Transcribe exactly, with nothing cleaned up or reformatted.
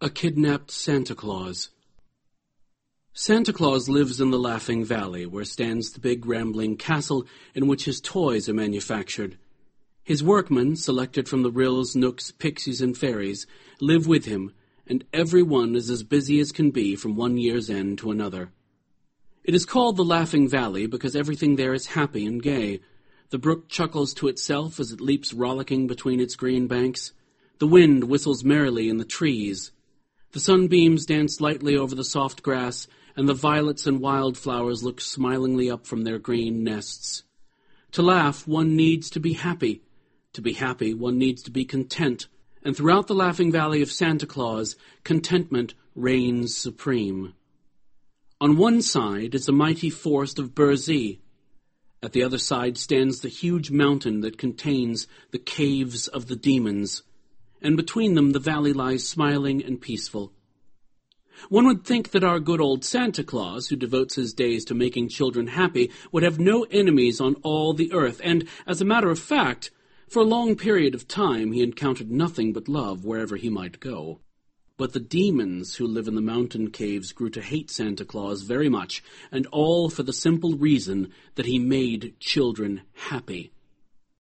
A Kidnapped Santa Claus. Santa Claus lives in the Laughing Valley, where stands the big rambling castle in which his toys are manufactured. His workmen, selected from the Ryls, Knooks, Pixies, and Fairies, live with him, and every one is as busy as can be from one year's end to another. It is called the Laughing Valley because everything there is happy and gay. The brook chuckles to itself as it leaps rollicking between its green banks. The wind whistles merrily in the trees. The sunbeams dance lightly over the soft grass, and the violets and wildflowers look smilingly up from their green nests. To laugh, one needs to be happy. To be happy, one needs to be content. And throughout the Laughing Valley of Santa Claus, contentment reigns supreme. On one side is the mighty forest of Burzee. At the other side stands the huge mountain that contains the caves of the demons, and between them the valley lies smiling and peaceful. One would think that our good old Santa Claus, who devotes his days to making children happy, would have no enemies on all the earth, and, as a matter of fact, for a long period of time he encountered nothing but love wherever he might go. But the demons who live in the mountain caves grew to hate Santa Claus very much, and all for the simple reason that he made children happy.